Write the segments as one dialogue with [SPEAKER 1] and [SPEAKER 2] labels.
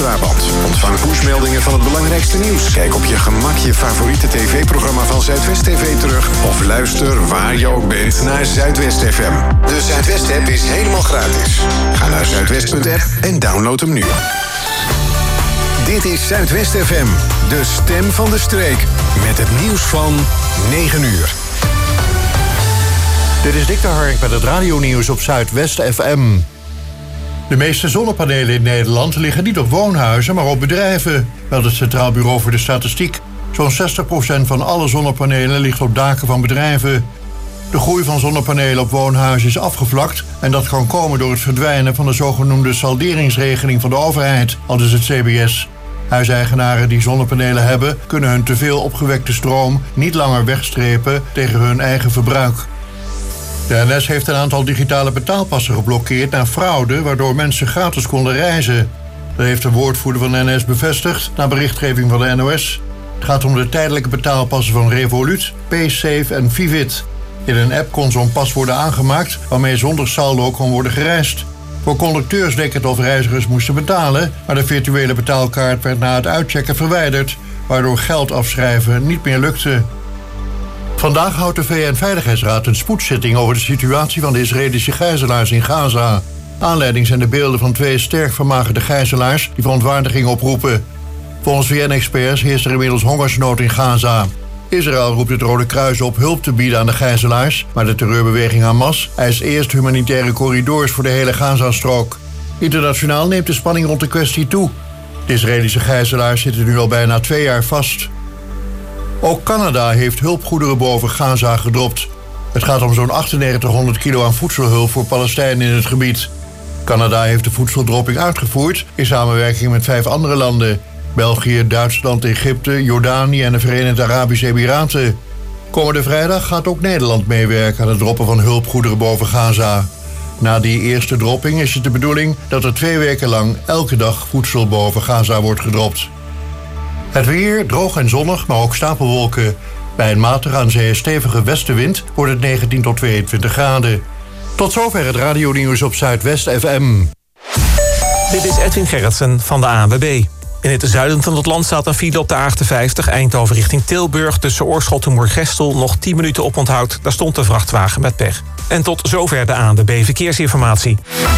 [SPEAKER 1] West-Brabant. Ontvang pushmeldingen van het belangrijkste nieuws. Kijk op je gemak je favoriete tv-programma van Zuidwest TV terug. Of luister waar je ook bent naar Zuidwest FM. De Zuidwest-app is helemaal gratis. Ga naar zuidwest.app en download hem nu. Dit is Zuidwest FM, de stem van de streek. Met het nieuws van 9 uur.
[SPEAKER 2] Dit is Dick de Hark met het radionieuws op Zuidwest FM. De meeste zonnepanelen in Nederland liggen niet op woonhuizen, maar op bedrijven, meldt het Centraal Bureau voor de Statistiek. Zo'n 60% van alle zonnepanelen ligt op daken van bedrijven. De groei van zonnepanelen op woonhuizen is afgevlakt en dat kan komen door het verdwijnen van de zogenoemde salderingsregeling van de overheid, aldus het CBS. Huiseigenaren die zonnepanelen hebben, kunnen hun teveel opgewekte stroom niet langer wegstrepen tegen hun eigen verbruik. De NS heeft een aantal digitale betaalpassen geblokkeerd na fraude, waardoor mensen gratis konden reizen. Dat heeft een woordvoerder van NS bevestigd na berichtgeving van de NOS. Het gaat om de tijdelijke betaalpassen van Revolut, Paysafe en Vivit. In een app kon zo'n pas worden aangemaakt waarmee zonder saldo kon worden gereisd. Voor conducteurs leek het of reizigers moesten betalen, maar de virtuele betaalkaart werd na het uitchecken verwijderd, waardoor geld afschrijven niet meer lukte. Vandaag houdt de VN-veiligheidsraad een spoedzitting over de situatie van de Israëlische gijzelaars in Gaza. Aanleiding zijn de beelden van 2 sterk vermagerde gijzelaars die verontwaardiging oproepen. Volgens VN-experts heerst er inmiddels hongersnood in Gaza. Israël roept het Rode Kruis op hulp te bieden aan de gijzelaars, maar de terreurbeweging Hamas eist eerst humanitaire corridors voor de hele Gazastrook. Internationaal neemt de spanning rond de kwestie toe. De Israëlische gijzelaars zitten nu al bijna 2 jaar vast. Ook Canada heeft hulpgoederen boven Gaza gedropt. Het gaat om zo'n 9800 kilo aan voedselhulp voor Palestijnen in het gebied. Canada heeft de voedseldropping uitgevoerd in samenwerking met 5 andere landen: België, Duitsland, Egypte, Jordanië en de Verenigde Arabische Emiraten. Komende vrijdag gaat ook Nederland meewerken aan het droppen van hulpgoederen boven Gaza. Na die eerste dropping is het de bedoeling dat er 2 weken lang elke dag voedsel boven Gaza wordt gedropt. Het weer, droog en zonnig, maar ook stapelwolken. Bij een matige aan zee stevige westenwind wordt het 19 tot 22 graden. Tot zover het radionieuws op Zuidwest FM.
[SPEAKER 3] Dit is Edwin Gerritsen van de ANWB. In het zuiden van het land staat een file op de A58 Eindhoven richting Tilburg. Tussen Oorschot en Moergestel nog 10 minuten oponthoud. Daar stond de vrachtwagen met pech. En tot zover de ANWB Verkeersinformatie.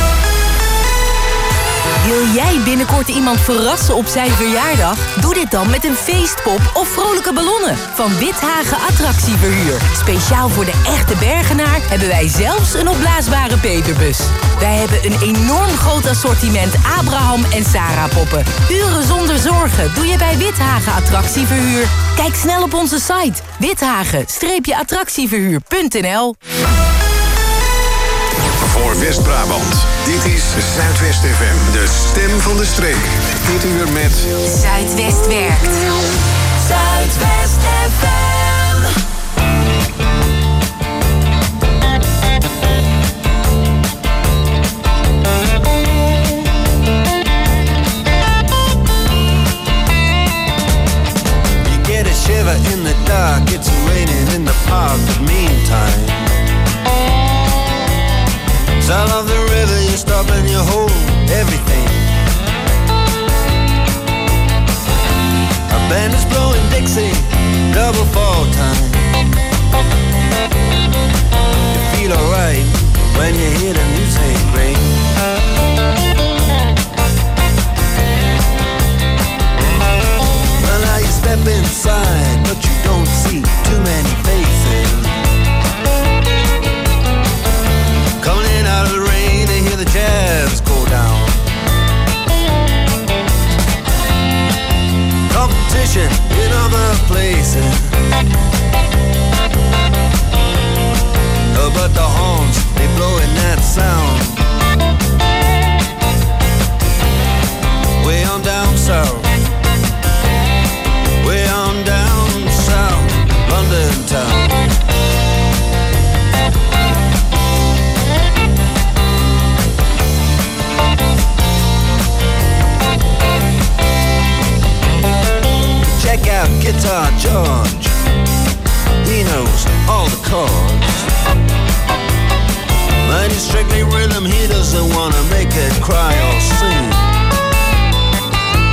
[SPEAKER 4] Wil jij binnenkort iemand verrassen op zijn verjaardag? Doe dit dan met een feestpop of vrolijke ballonnen van Withagen Attractieverhuur. Speciaal voor de echte Bergenaar hebben wij zelfs een opblaasbare Peterbus. Wij hebben een enorm groot assortiment Abraham en Sarah poppen. Uren zonder zorgen doe je bij Withagen Attractieverhuur. Kijk snel op onze site withagen-attractieverhuur.nl.
[SPEAKER 1] Voor West-Brabant, dit is Zuidwest FM, de stem van de streek. Dit uur met
[SPEAKER 4] Zuidwest werkt. Zuidwest FM.
[SPEAKER 5] You get a shiver in the dark, it's raining in the park, but meantime sound of the river, you stop and you hold everything. A band is blowing Dixie, double fall time. You feel alright when you hear the music ring. Well, now you step inside, but you don't see too many faces. Coming in out of the rain and hear the jazz go down. Competition in other places. Oh, but the horns, they blowing that sound. Way on down south. Way on down south. London town. Check out Guitar George. He knows all the chords. But he's strictly rhythm, he doesn't wanna make it cry or sing.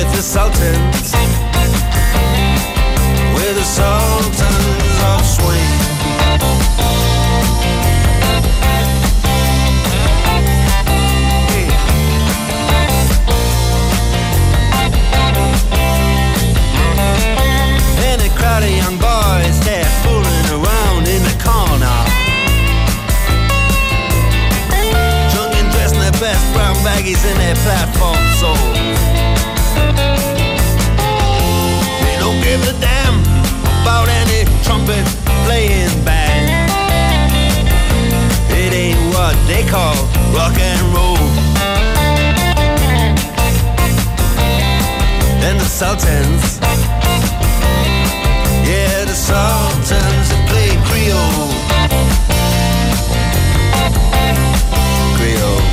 [SPEAKER 5] with the Sultans. We're the Sultans of Swing. And a crowd of young boys, they're fooling around in the corner. Drunk and dressed in their best brown baggies in their platform soles. They don't give a damn about any trumpet playing band. It ain't what they call rock and roll. And the Sultans, yeah, the Sultans that play Creole. Creole.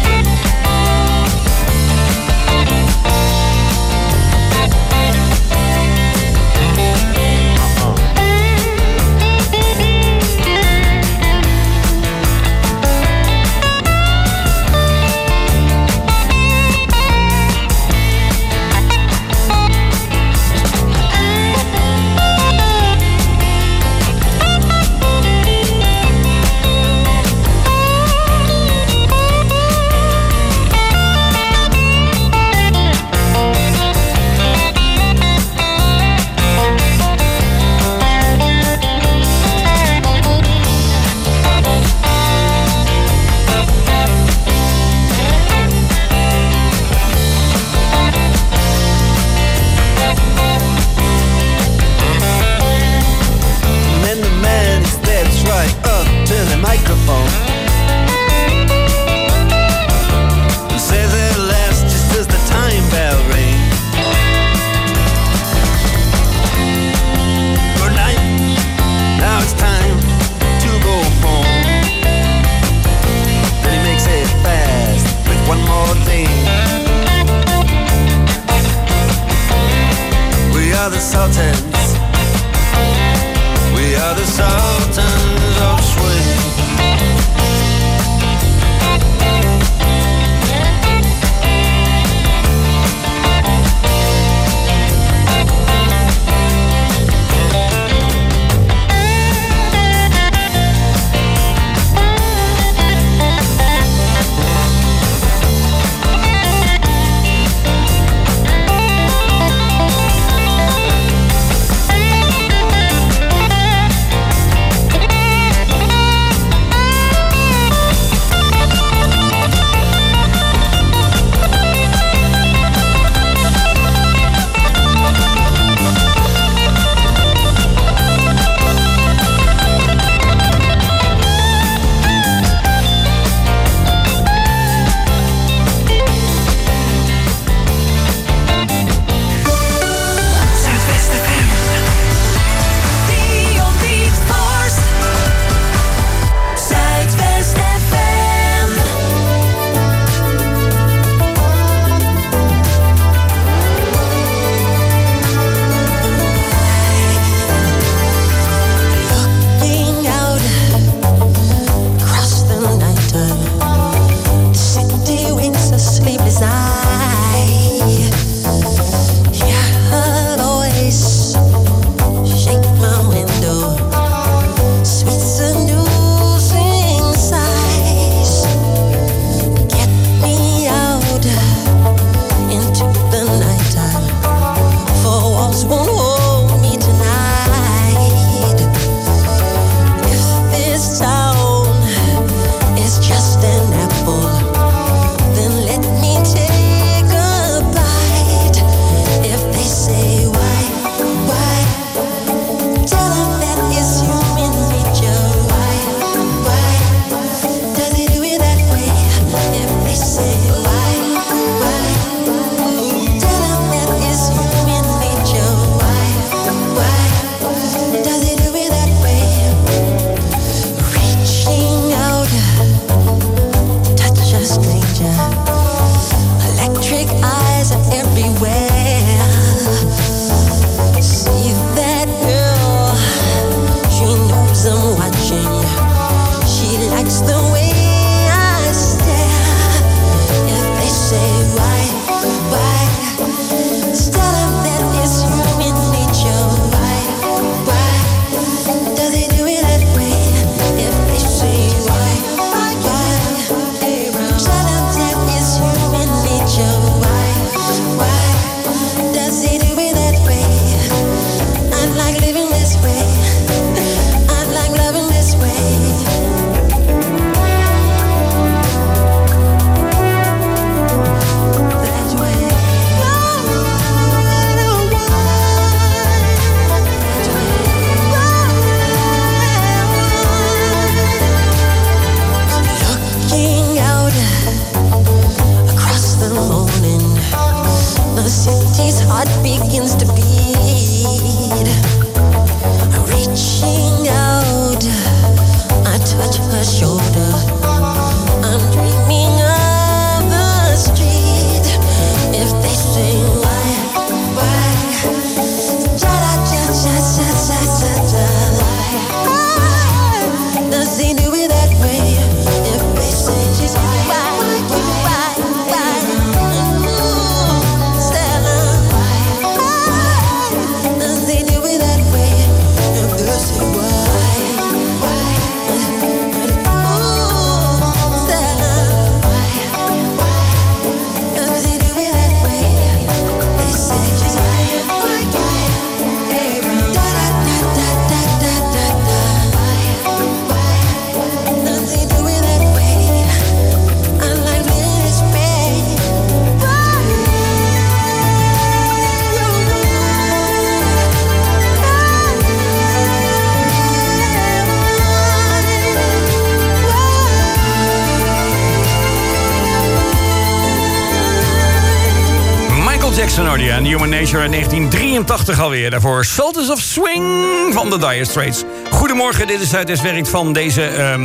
[SPEAKER 6] En Human Nature in 1983 alweer. Daarvoor Sultans of Swing van de Dire Straits. Goedemorgen, dit is Zuidwest Werkt van deze...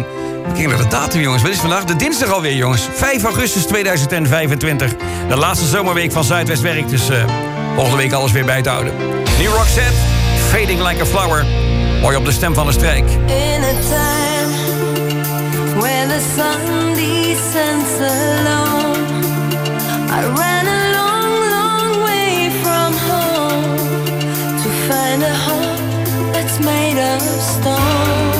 [SPEAKER 6] Ik kijk naar de datum, jongens. Wat is vandaag? De dinsdag alweer, jongens. 5 augustus 2025. De laatste zomerweek van Zuidwest Werkt. Dus volgende week alles weer bij te houden. New Roxette, Fading Like a Flower. Hoor je op de stem van de strijk.
[SPEAKER 7] In a time where the sun descends alone, I ran a long way from home to find a heart that's made of stone.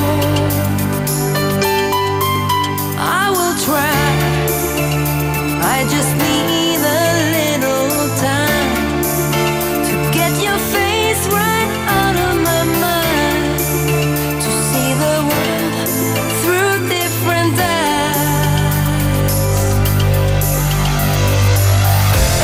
[SPEAKER 7] I will try, I just need a little time to get your face right out of my mind, to see the world through different eyes.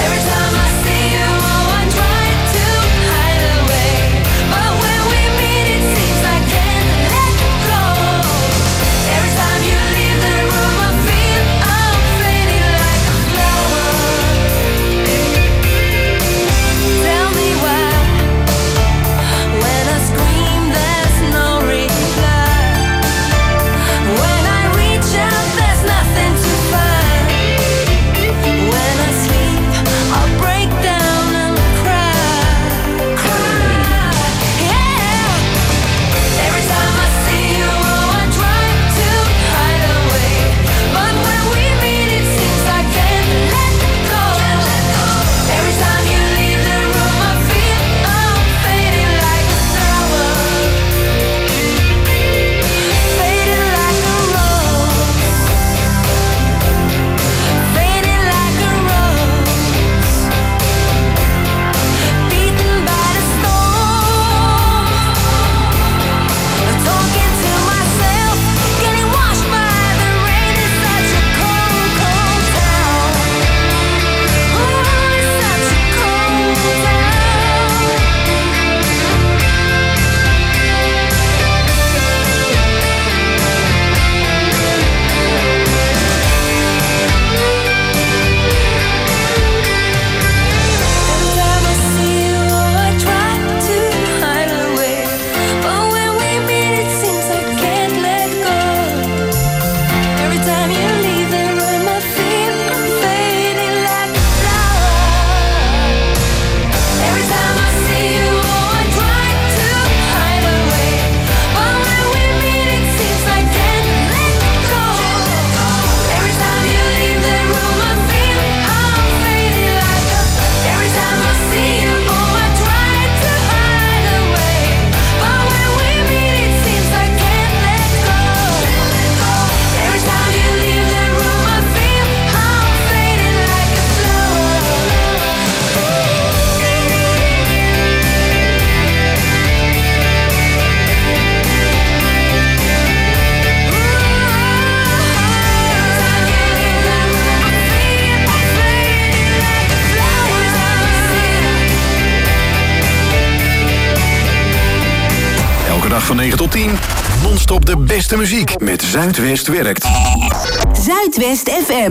[SPEAKER 1] Zaterdag van 9 tot 10. Non-stop de beste muziek met Zuidwest werkt.
[SPEAKER 4] Zuidwest FM.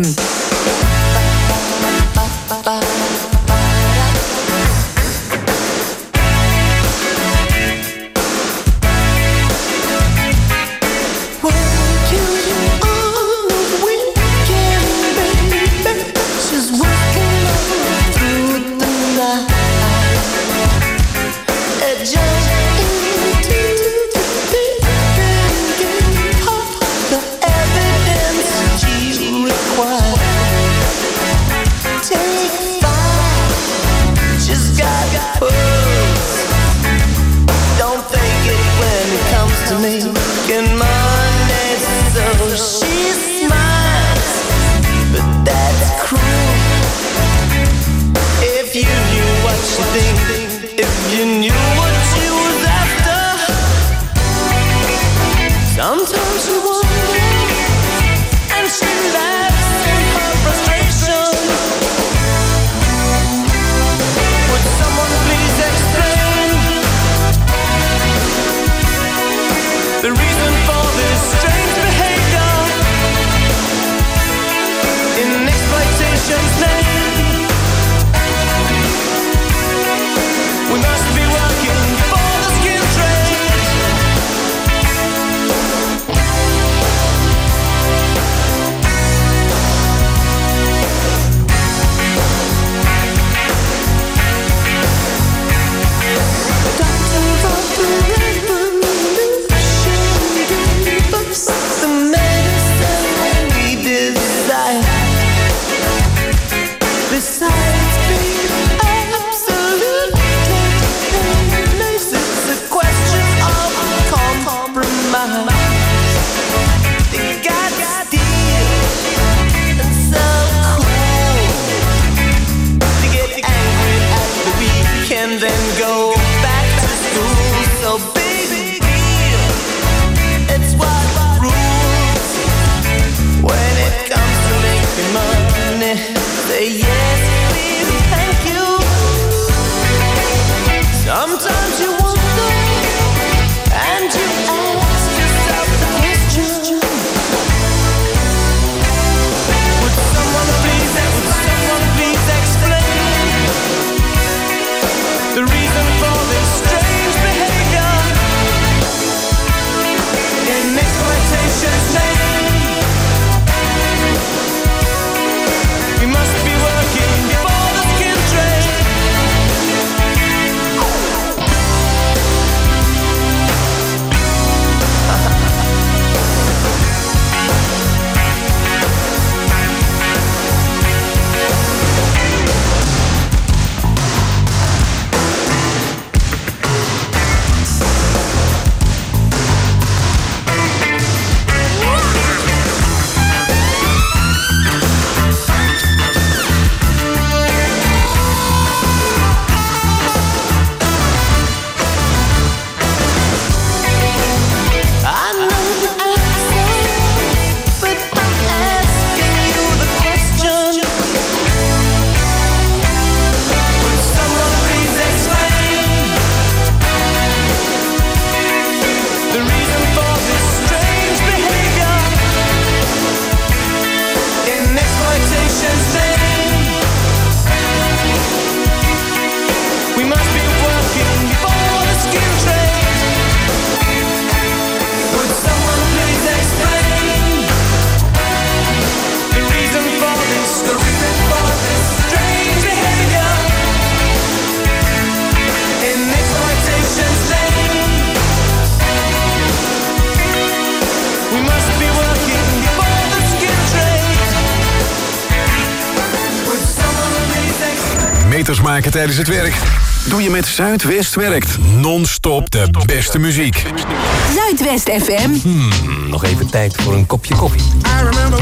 [SPEAKER 1] Meters maken tijdens het werk doe je met Zuidwest werkt. Non-stop de beste muziek.
[SPEAKER 4] Zuidwest FM.
[SPEAKER 8] Nog even tijd voor een kopje koffie.
[SPEAKER 9] I remember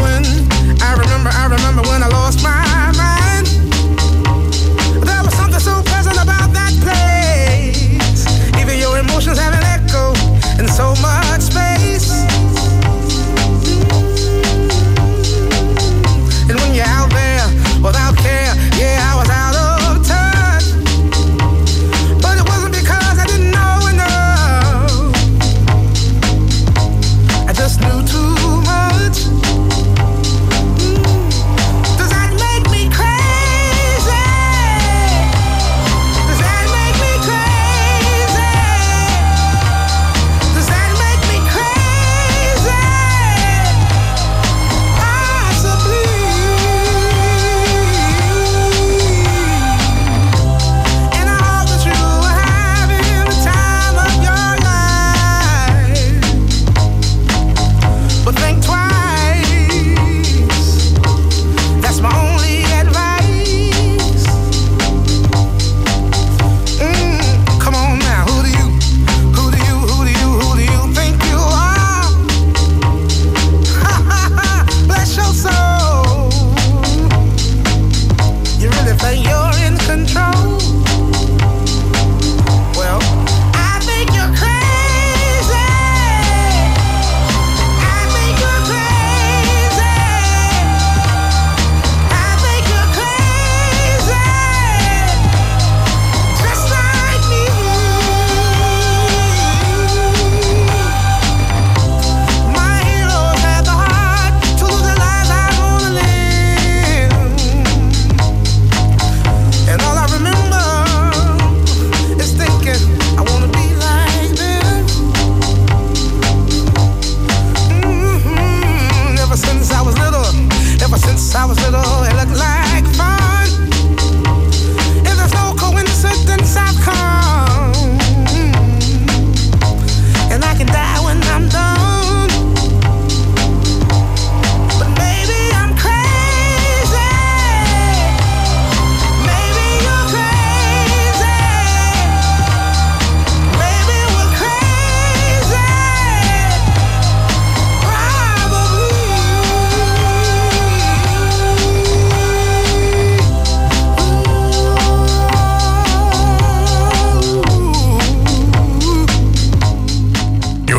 [SPEAKER 9] when I lost my mind. There was something so pleasant about that place. Even your emotions have an echo in so much space. And when you're out there without care, yeah, I was out of touch. But it wasn't because I didn't know enough.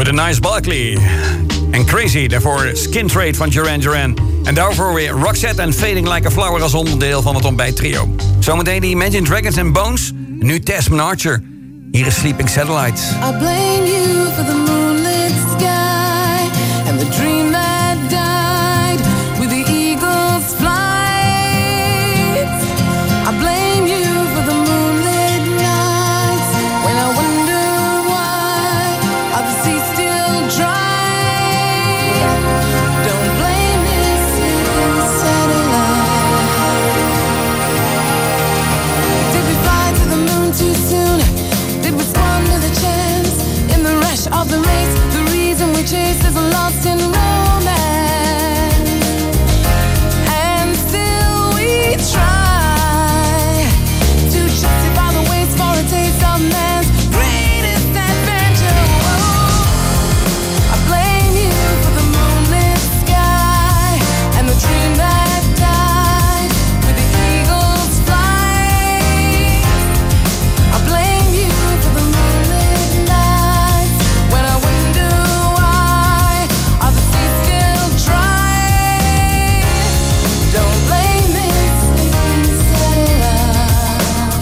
[SPEAKER 6] de Nice Barkley. En Crazy, daarvoor Skin Trade van Duran Duran. En daarvoor weer Roxette en Fading Like a Flower als onderdeel van het ontbijttrio. Zometeen de Imagine Dragons and Bones. Nu Tasman Archer. Hier is Sleeping Satellite.
[SPEAKER 7] I blame you for the moonlit sky and the dream that died with the eagle's flight. I blame you for the moonlit nights when I wonder why are the seas still dry. Don't blame this satellite. Did we fly to the moon too soon? Did we squander the chance in the rush of the race? The reason we chase is lost in romance, and still we try to justify the waste for a taste of man's greatest adventure. Whoa. I blame you for the moonlit sky and the dream that died with the eagle's flight. I blame you for the moonlit nights when I wonder why are the seas still dry. Don't blame me, sleeping satellite.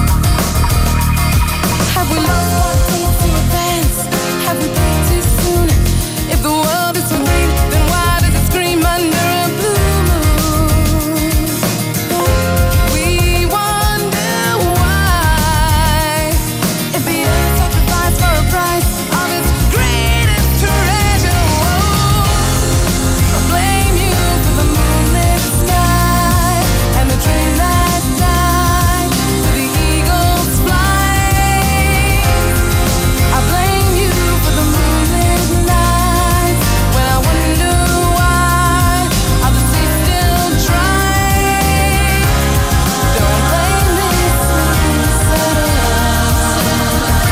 [SPEAKER 7] Have we lost our taste in advance? Have we peaked too soon? If the world is so green, then why does it scream under a blue moon? We wonder why. If the earth sacrificed for a price of its greatest treasure. Whoa. I blame you for the moonlit sky and the dream that died with the eagle's flight. I blame you for the moonlit nights when I wonder why are the seas still dry. Don't blame me, sleeping satellite.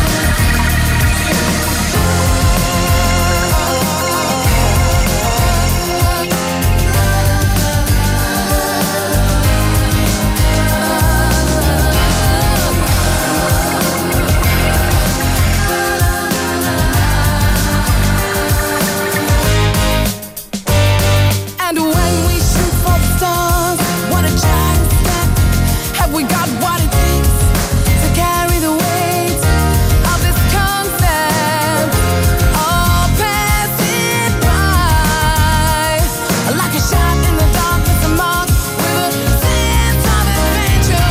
[SPEAKER 7] And when we shoot for the stars, what a giant step. Have we got what it takes to carry the weight of this concept? All pass it by like a shot in the dark with a mark with a sense of adventure.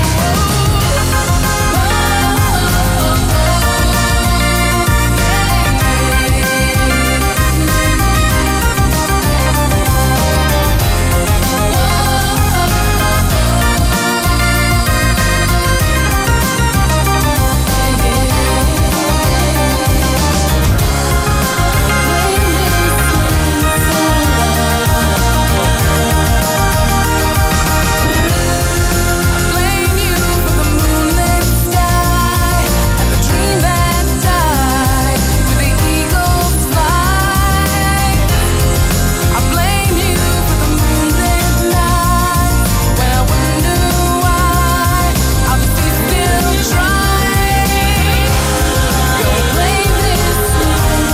[SPEAKER 7] Blame you for the moonlit sky and the dream that died with the eagle's flight. I blame you for the moonlit nights when I wonder why are the seas still dry. Don't blame this sleeping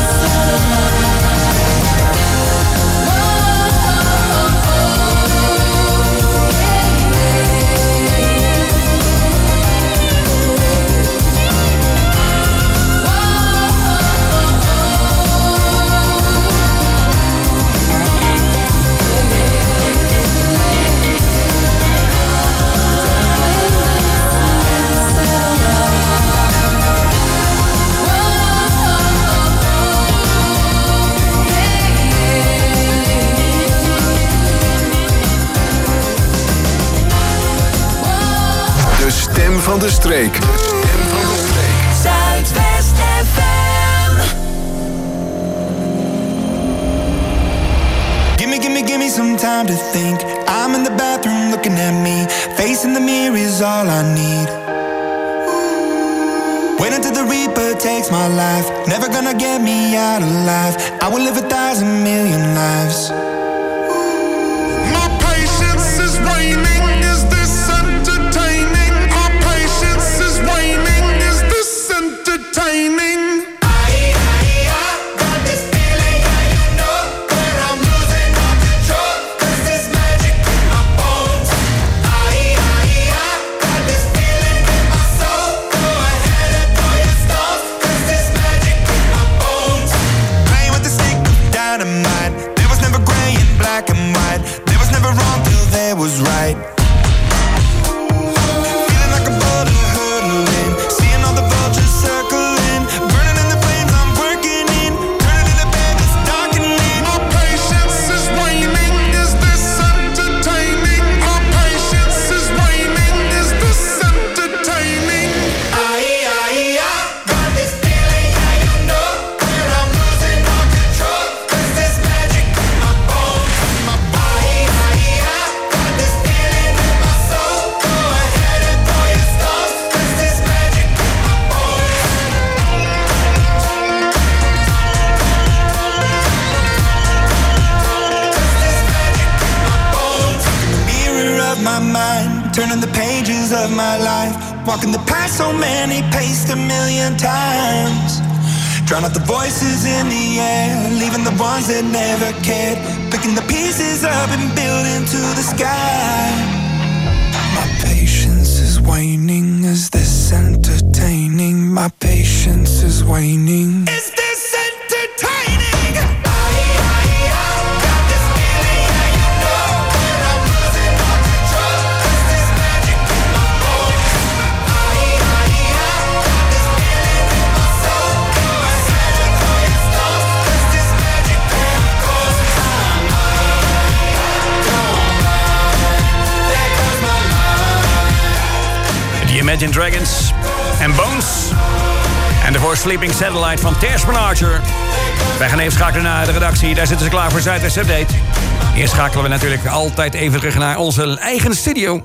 [SPEAKER 1] De stem van de streek.
[SPEAKER 7] Zuidwest FM.
[SPEAKER 10] Give me some time to think. I'm in the bathroom looking at me. Facing the mirror is all I need. Wait until the Reaper takes my life. Never gonna get me out alive. I will live 1,000 million lives.
[SPEAKER 9] My patience is waning. Is this entertaining? Our patience is waning. Is this entertaining?
[SPEAKER 10] my mind, turning the pages of my life, walking the path so many paced a million times. Drown out the voices in the air, leaving the ones that never cared, picking the pieces up and building to the sky. My patience is waning, is this entertaining? My patience is waning. Is this entertaining?
[SPEAKER 6] Imagine Dragons en Bones. En daarvoor Sleeping Satellite van Tersman Archer. Wij gaan even schakelen naar de redactie. Daar zitten ze klaar voor Zuidwest Update. Eerst schakelen we natuurlijk altijd even terug naar onze eigen studio.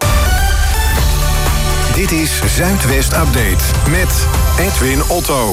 [SPEAKER 1] Dit is Zuidwest Update met Edwin Otto.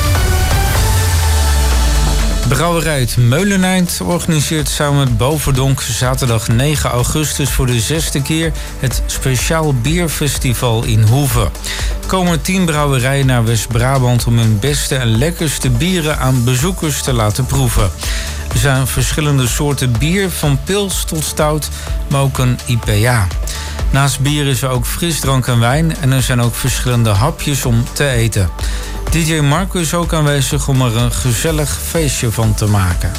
[SPEAKER 11] Brouwerij het Meuleneind organiseert samen met Boverdonk zaterdag 9 augustus voor de 6e keer het Speciaal Bierfestival in Hoeve. Er komen 10 brouwerijen naar West-Brabant om hun beste en lekkerste bieren aan bezoekers te laten proeven. Er zijn verschillende soorten bier, van pils tot stout, maar ook een IPA. Naast bier is er ook frisdrank en wijn en er zijn ook verschillende hapjes om te eten. DJ Marco is ook aanwezig om er een gezellig feestje van te maken.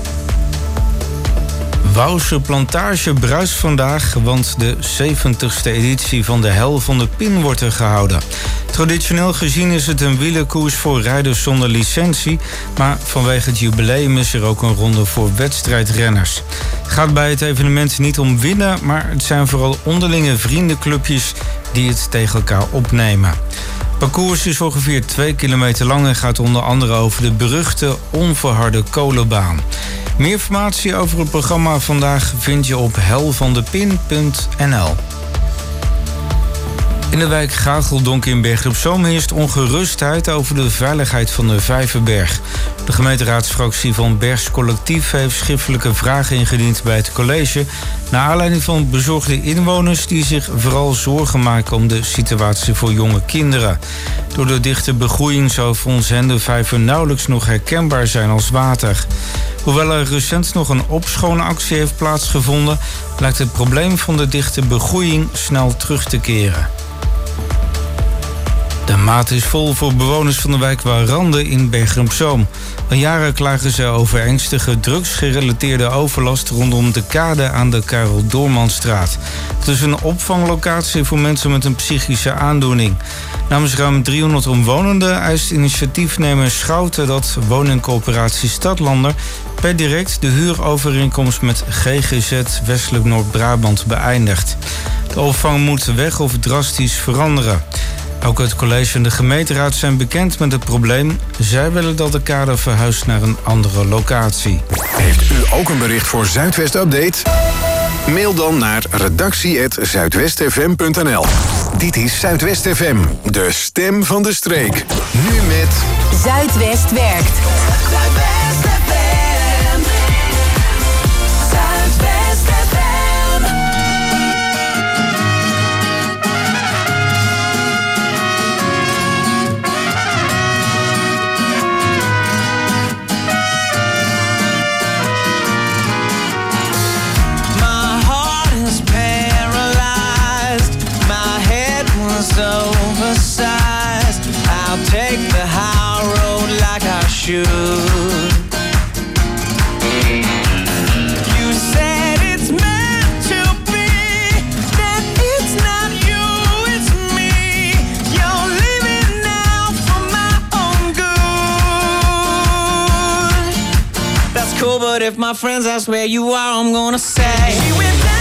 [SPEAKER 11] Wouwse Plantage bruist vandaag, want de 70ste editie van de Hel van de Pin wordt er gehouden. Traditioneel gezien is het een wielerkoers voor rijders zonder licentie, maar vanwege het jubileum is er ook een ronde voor wedstrijdrenners. Het gaat bij het evenement niet om winnen, maar het zijn vooral onderlinge vriendenclubjes die het tegen elkaar opnemen. Het parcours is ongeveer 2 kilometer lang en gaat onder andere over de beruchte onverharde kolenbaan. Meer informatie over het programma vandaag vind je op helvandepin.nl. In de wijk Gageldonk in Bergen op Zoom heerst ongerustheid over de veiligheid van de Vijverberg. De gemeenteraadsfractie van Bergs Collectief heeft schriftelijke vragen ingediend bij het college, naar aanleiding van bezorgde inwoners die zich vooral zorgen maken om de situatie voor jonge kinderen. Door de dichte begroeiing zou volgens hen de vijver nauwelijks nog herkenbaar zijn als water. Hoewel er recent nog een opschoonactie heeft plaatsgevonden, lijkt het probleem van de dichte begroeiing snel terug te keren. De maat is vol voor bewoners van de wijk Warande in Bergen op Zoom. Al jaren klagen ze over ernstige drugsgerelateerde overlast rondom de kade aan de Karel Doormanstraat. Het is een opvanglocatie voor mensen met een psychische aandoening. Namens ruim 300 omwonenden eist initiatiefnemer Schouten dat woningcoöperatie Stadlander per direct de huurovereenkomst met GGZ Westelijk Noord-Brabant beëindigt. De opvang moet weg of drastisch veranderen. Ook het college en de gemeenteraad zijn bekend met het probleem. Zij willen dat de kade verhuist naar een andere locatie.
[SPEAKER 1] Heeft u ook een bericht voor Zuidwest Update? Mail dan naar redactie@zuidwestfm.nl. Dit is Zuidwest FM, de stem van de streek. Nu met
[SPEAKER 4] Zuidwest werkt.
[SPEAKER 7] Zuidwest FM. Zuidwest FM.
[SPEAKER 12] Oversized, I'll take the high road like I should. You said it's meant to be, that it's not you, it's me. You're living now for my own good. That's cool, but if my friends ask where you are, I'm gonna say she went down.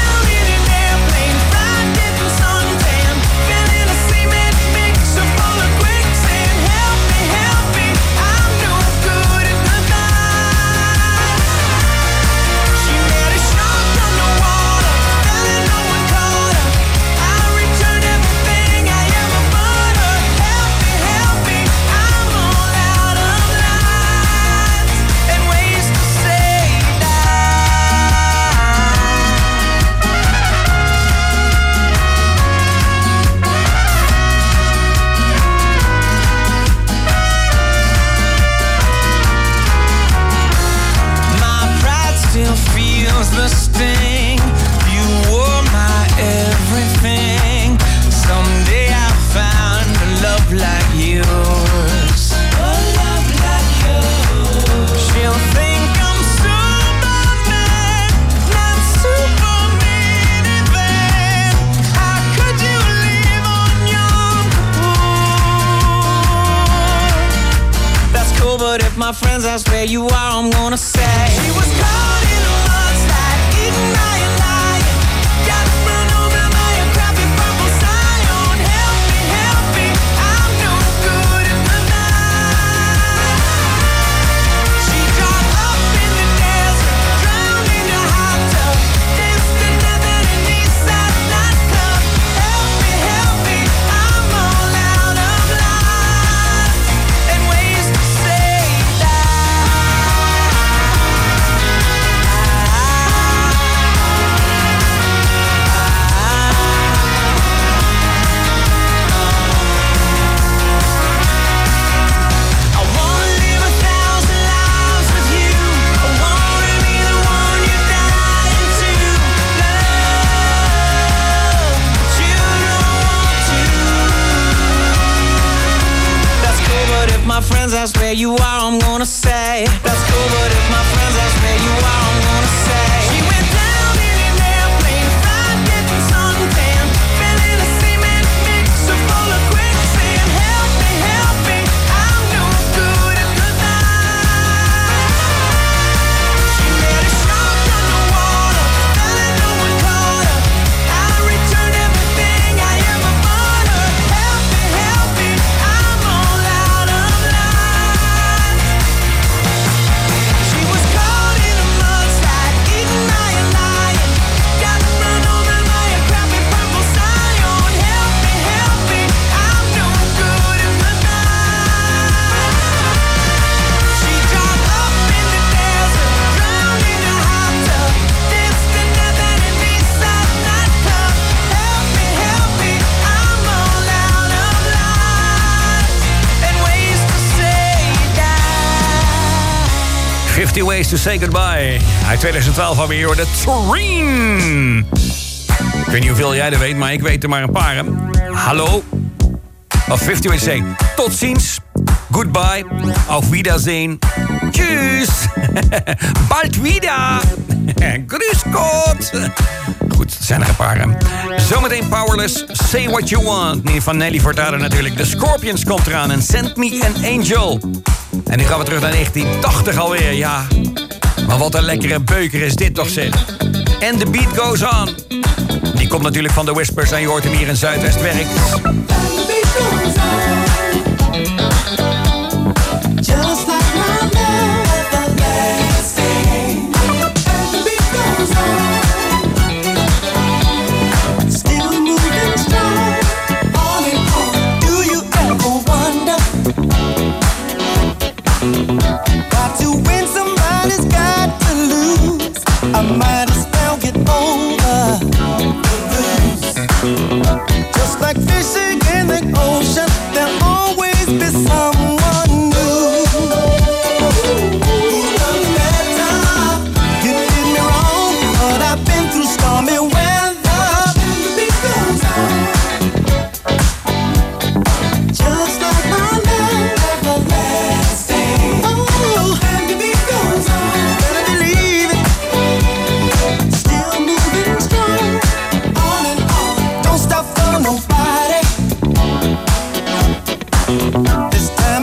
[SPEAKER 12] if my friends ask where you are, I'm gonna say she was caught in a mudslide, eating lying, lying. Gotta run over by a crappy purple Scion. Help me, I'm no good at the night. She dropped up in the desert, drowned in a hot tub, danced to nothing in Eastside nightclub. Help me, I'm all out of lines and ways to say that. I wanna live 1,000 lives with you. I wanna be the one you're dying to love, but you don't want to. That's cool, but if my friends ask where you are, I'm gonna say that's cool, but if my friends ask where you are, I'm gonna say she went down in an airplane, fried, getting suntan, fell in a cement mixer full of quicksand. Help me, I'm no good at the night. She met a shark underwater, fell in, no one caught her. I returned everything I ever bought her. Help me, I'm all out of line. She was caught in a mudslide, eating lying, lying. Got run over by a crappy purple Scion. Help me, I'm no good at the night. She dropped up in the desert, drowned in a hot tub, danced to nothing in Eastside nightclub. Help me, I'm all out of lines and ways to say that.
[SPEAKER 6] 50 Ways to Say Goodbye. Uit 2012 alweer hoor de Tureen. Ik weet niet hoeveel jij er weet, maar ik weet er maar een paar. Hè. Hallo. Of 50 Ways to Say. Tot ziens. Goodbye. Auf Wiedersehen. Tschüss. Bald wieder. Grüß Gott. Goed, er zijn er een paar. Hè. Zometeen Powerless. Say What You Want. Nee, van Nelly Furtado natuurlijk. The Scorpions komt eraan. En Send Me an Angel. En nu gaan we terug naar 1980 alweer, ja. Maar wat een lekkere beuker is dit toch, zeg. And the Beat Goes On. Die komt natuurlijk van The Whispers en je hoort hem hier in Zuidwest werkt.
[SPEAKER 12] Just like my love everlasting. The beat goes on, still moving strong, on and on. Do you ever wonder? Got to win, somebody's got to lose. I might as well get over the blues. Just like fishing in the ocean, there'll always be someone new. You did me wrong, but I've been through stormy weather. The beat goes on, just like my love everlasting. Oh, and the beat goes on, better believe it. Still moving strong, on and on. Don't stop for nobody. This time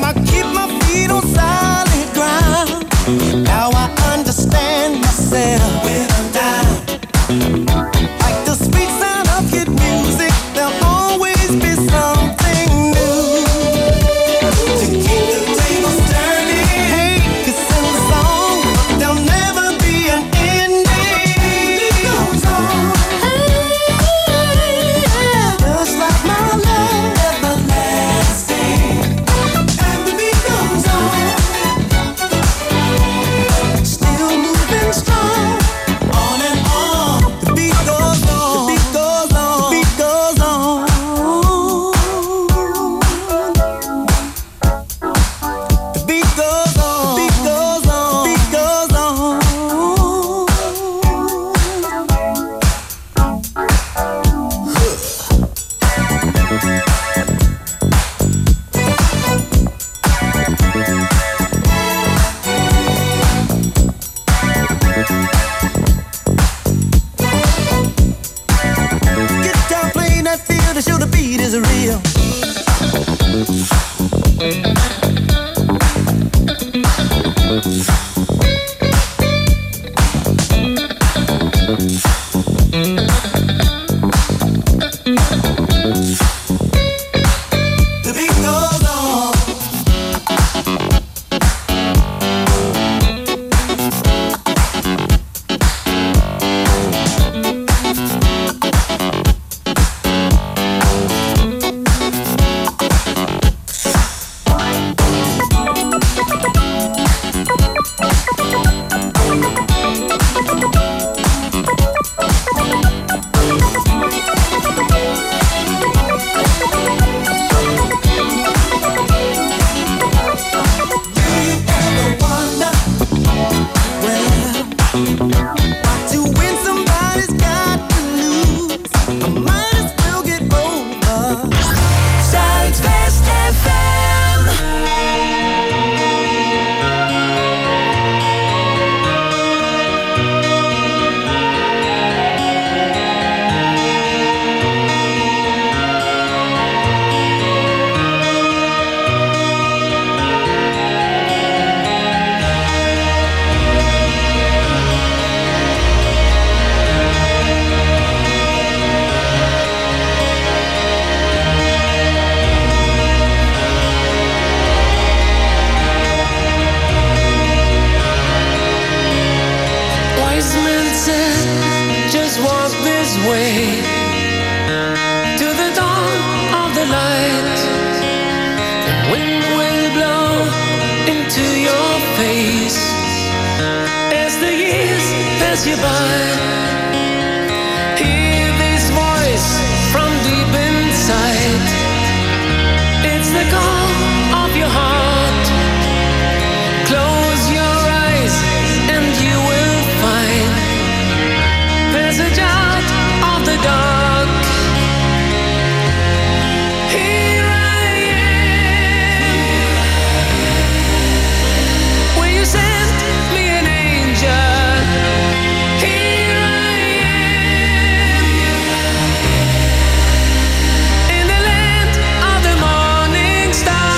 [SPEAKER 13] to your face as the years pass you by. Hear this voice from deep inside. It's the call of your heart. Close your eyes and you will find passage out of the dark. Here I am. Will you send me an angel? Here I am. In the land of the morning star.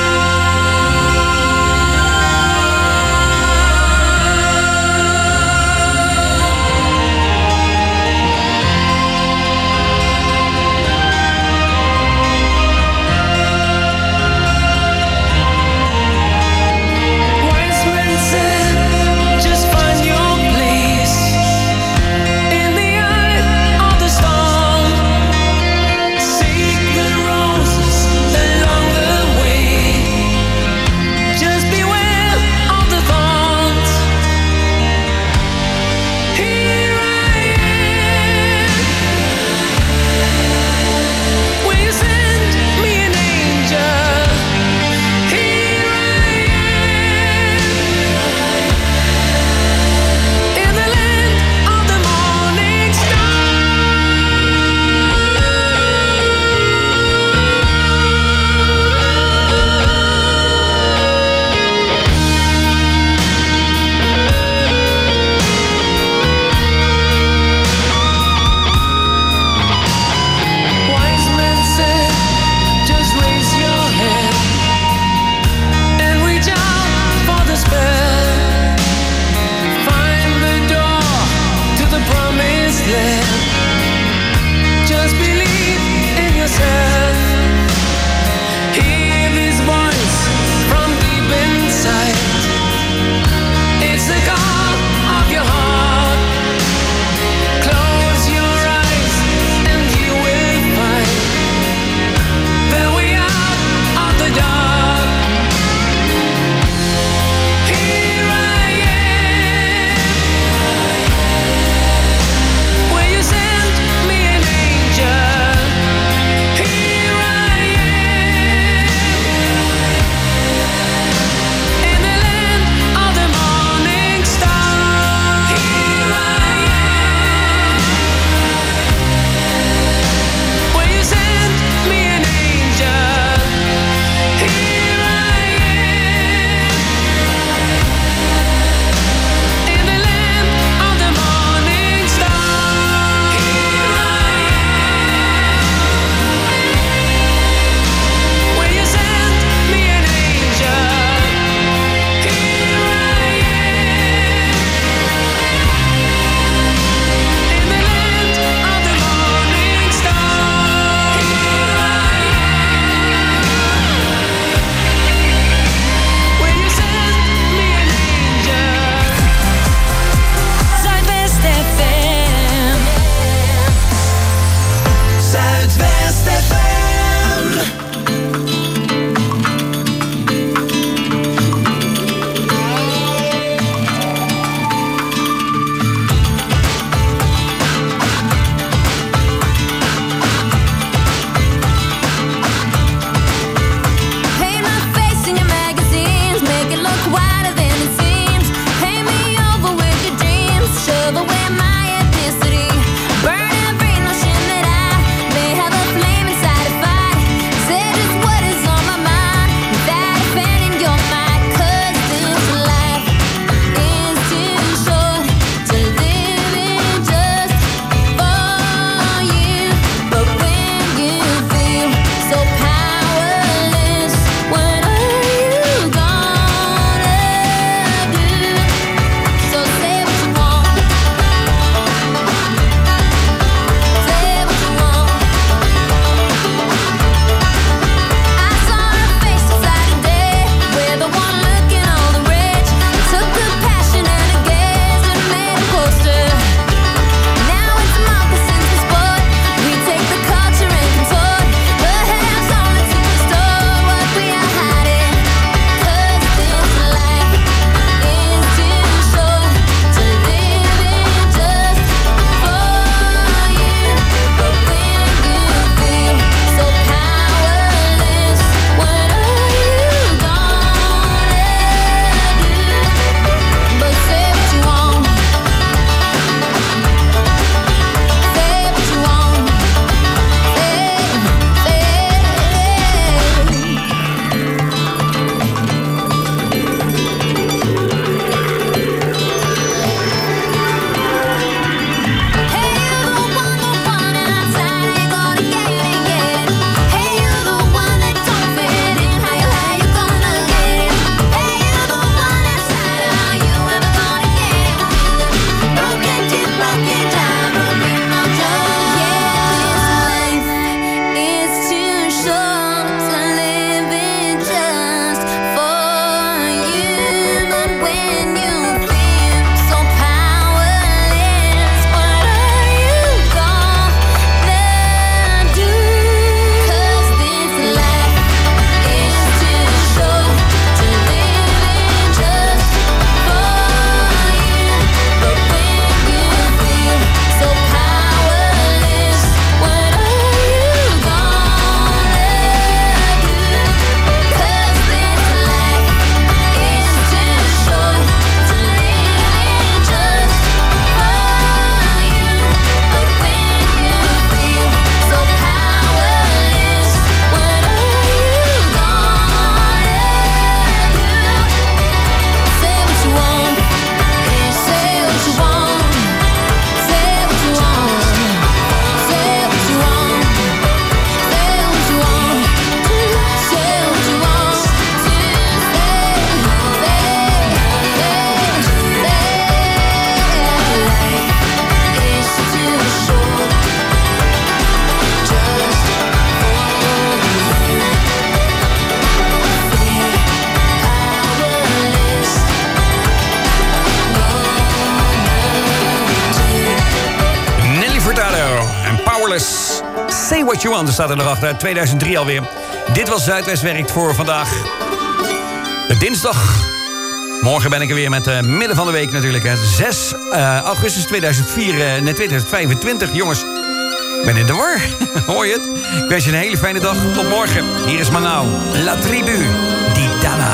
[SPEAKER 6] Say What You Want, er staat er nog achter. 2003 alweer. Dit was Zuidwest Werkt voor vandaag. De dinsdag. Morgen ben ik er weer met midden van de week natuurlijk. Hè. 6 augustus 2025. Jongens, ik ben in de war. Hoor je het? Ik wens je een hele fijne dag. Tot morgen. Hier is Manau. La Tribu di Dana.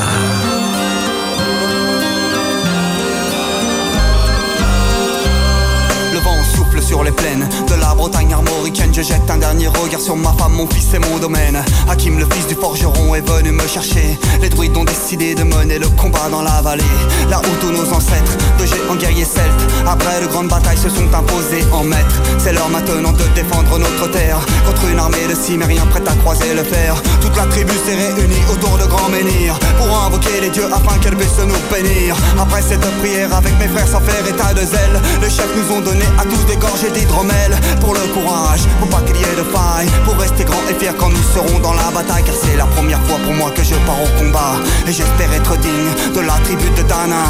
[SPEAKER 14] Le vent souffle sur les plaines de la Bretagne armoricaine. Je jette un dernier regard sur ma femme, mon fils et mon domaine. Hakim, le fils du forgeron, est venu me chercher. Les druides ont décidé de mener le combat dans la vallée, là où tous nos ancêtres, de géants guerriers celtes, après de grandes batailles se sont imposés en maîtres. C'est l'heure maintenant de défendre notre terre contre une armée de cimériens prête à croiser le fer. Toute la tribu s'est réunie autour de grands menhirs pour invoquer les dieux afin qu'elle puisse nous bénir. Après cette prière avec mes frères sans faire état de zèle, les chefs nous ont donné à tous des gorgées d'hydromel. Pour le courage, pour pas qu'il y ait de faille, pour rester grand et fier quand nous serons dans la bataille. Car c'est la première fois pour moi que je pars au combat, et j'espère être digne de la tribu de Dana.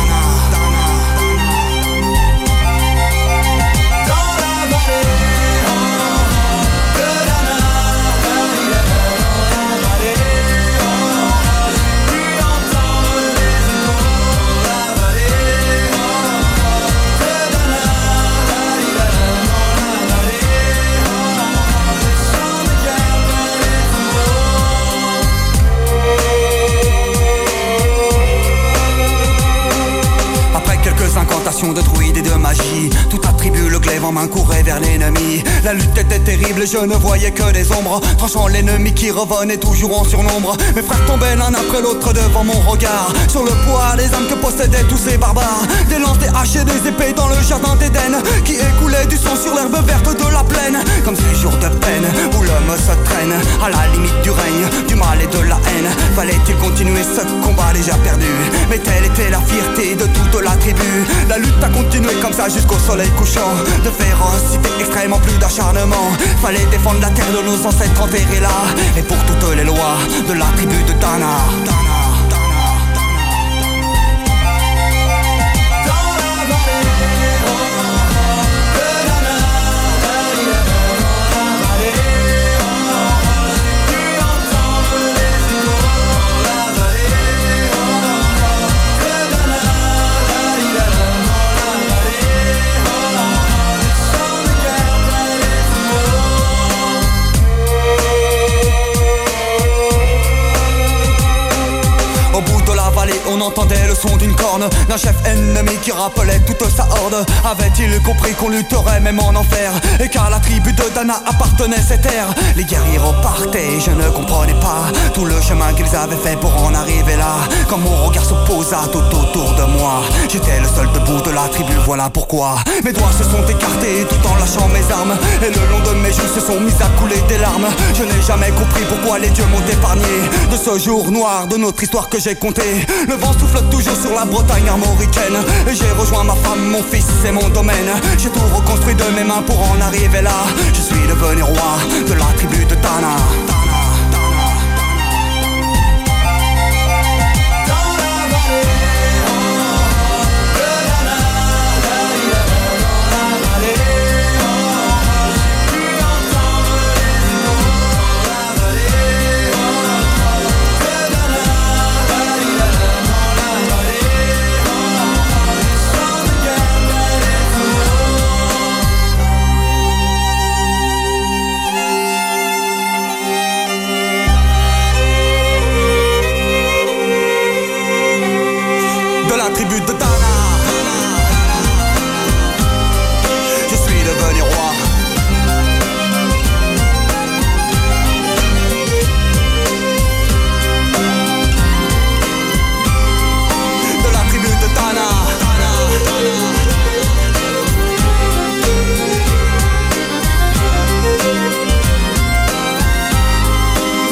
[SPEAKER 14] Incantations de druides et de magie, toute la tribu, le glaive en main, courait vers l'ennemi. La lutte était terrible et je ne voyais que des ombres, tranchant l'ennemi qui revenait toujours en surnombre. Mes frères tombaient l'un après l'autre devant mon regard, sur le poids des âmes que possédaient tous ces barbares. Des lances, des haches et des épées dans le jardin d'Éden, qui écoulait du sang sur l'herbe verte de la plaine. Comme ces jours de peine où l'homme se traîne à la limite du règne, du mal et de la haine. Fallait-il continuer ce combat déjà perdu? Mais telle était la fierté de toute la tribu. La lutte a continué comme ça jusqu'au soleil couchant. De férocité extrême en plus d'acharnement. Fallait défendre la terre de nos ancêtres enterrés là. Et pour toutes les lois de la tribu de Dana. On entendait le son d'une corne d'un chef ennemi qui rappelait toute sa horde. Avait-il compris qu'on lutterait même en enfer, et qu'à la tribu de Dana appartenait cette terre? Les guerriers repartaient, je ne comprenais pas tout le chemin qu'ils avaient fait pour en arriver là. Quand mon regard se posa tout autour de moi, j'étais le seul debout de la tribu, voilà pourquoi mes doigts se sont écartés tout en lâchant mes armes, et le long de mes joues se sont mis à couler des larmes. Je n'ai jamais compris pourquoi les dieux m'ont épargné de ce jour noir de notre histoire que j'ai compté. Le vent souffle toujours sur la Bretagne armoricaine, et j'ai rejoint ma femme, mon fils et mon domaine. J'ai tout reconstruit de mes mains pour en arriver là. Je suis devenu roi de la tribu de Dana.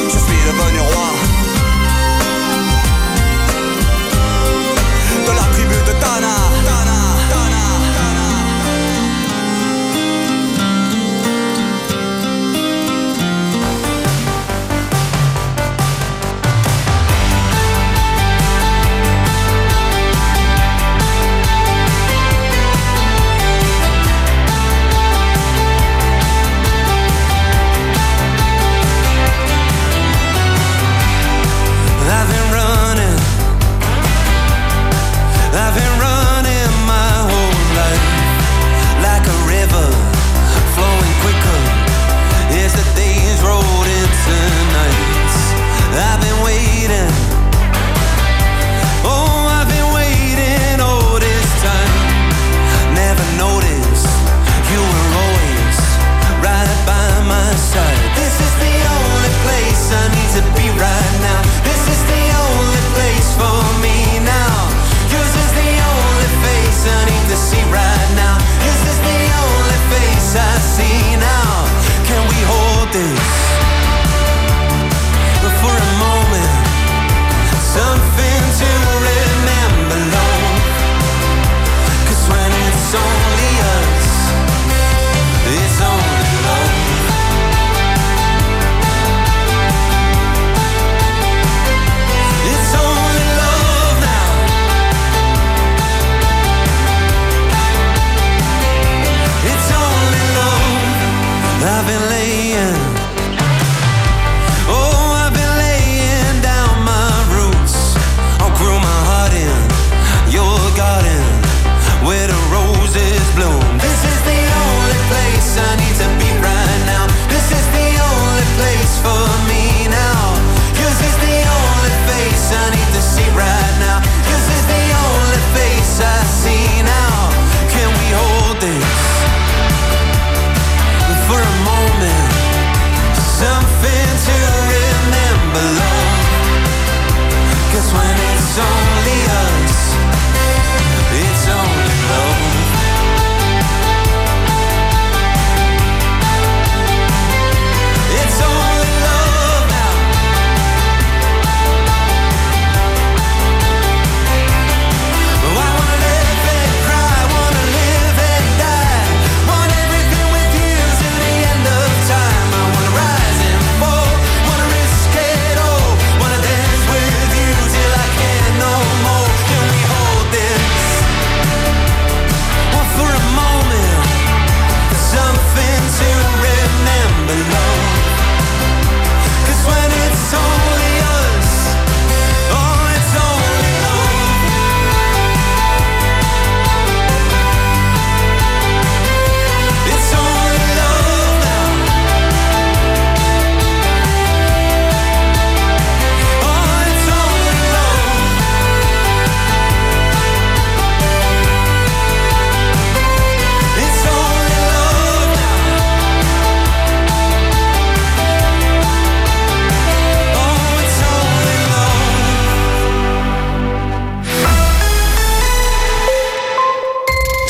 [SPEAKER 14] De la tribu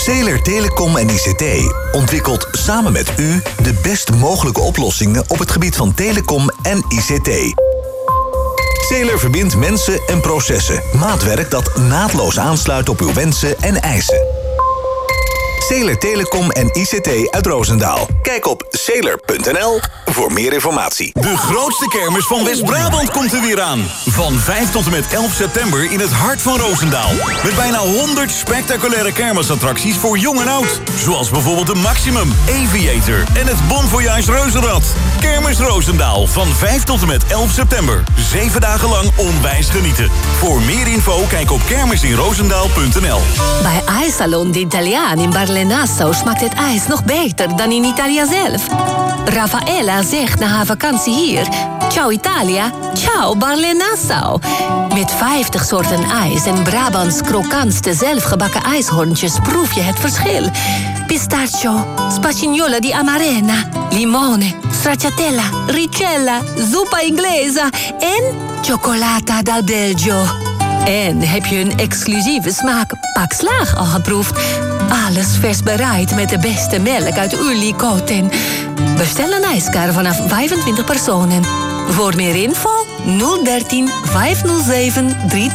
[SPEAKER 15] Zeeler Telecom en ICT ontwikkelt samen met u de best mogelijke oplossingen op het gebied van telecom en ICT. Zeeler verbindt mensen en processen. Maatwerk dat naadloos aansluit op uw wensen en eisen. Zeeler Telecom en ICT uit Roosendaal. Kijk op zeeler.nl voor meer informatie.
[SPEAKER 16] De grootste kermis van West-Brabant komt er weer aan. Van 5 tot en met 11 september in het hart van Roosendaal. Met bijna 100 spectaculaire kermisattracties voor jong en oud. Zoals bijvoorbeeld de Maximum, Aviator en het Bon Voyage Reuzenrad. Kermis Roosendaal van 5 tot en met 11 september. 7 dagen lang onwijs genieten. Voor meer info kijk op kermisinroosendaal.nl.
[SPEAKER 17] Bij IJssalon d'Italiaan in Barle-Nassau smaakt het ijs nog beter dan in Italië zelf. Raffaella zegt na haar vakantie hier: ciao Italia, ciao Barle-Nassau. Met 50 soorten ijs en Brabants krokantste zelfgebakken ijshorntjes proef je het verschil. Pistachio, spagnola di amarena, limone, stracciatella, ricella, zuppa inglesa en cioccolata dal Belgio. En heb je een exclusieve smaak Pak Slaag al geproefd? Alles vers bereid met de beste melk uit Ulikoten. Bestel een ijskar vanaf 25 personen. Voor meer info 013 507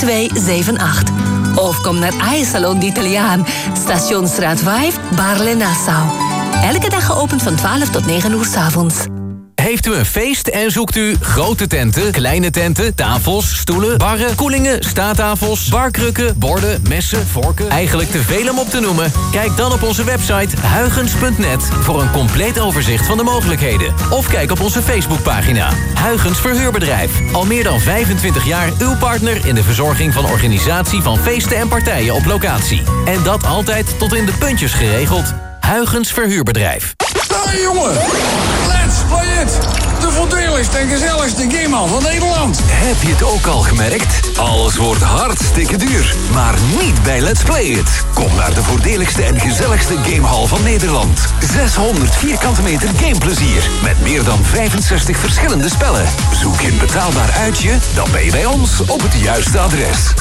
[SPEAKER 17] 3278. Of kom naar IJssalon d'Italiaan, Stationsstraat 5, Barle-Nassau. Elke dag geopend van 12 tot 9 uur 's avonds.
[SPEAKER 8] Heeft u een feest en zoekt u grote tenten, kleine tenten, tafels, stoelen, barren, koelingen, staattafels, barkrukken, borden, messen, vorken? Eigenlijk te veel om op te noemen? Kijk dan op onze website huygens.net voor een compleet overzicht van de mogelijkheden. Of kijk op onze Facebookpagina. Huygens Verhuurbedrijf. Al meer dan 25 jaar uw partner in de verzorging van organisatie van feesten en partijen op locatie. En dat altijd tot in de puntjes geregeld. Huygens Verhuurbedrijf.
[SPEAKER 18] Hey jongen, let's play it! De voordeligste en gezelligste gamehal van Nederland.
[SPEAKER 19] Heb je het ook al gemerkt? Alles wordt hartstikke duur. Maar niet bij Let's Play It. Kom naar de voordeligste en gezelligste gamehal van Nederland. 600 vierkante meter gameplezier. Met meer dan 65 verschillende spellen. Zoek je een betaalbaar uitje? Dan ben je bij ons op het juiste adres.